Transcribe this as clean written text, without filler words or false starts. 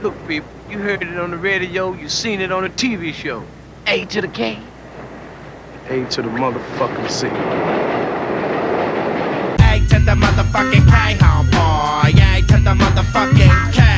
Look, people, you heard it on the radio, you seen it on a TV show. A to the K. A to the motherfucking C. A to the motherfucking K, homeboy. A to the motherfucking K.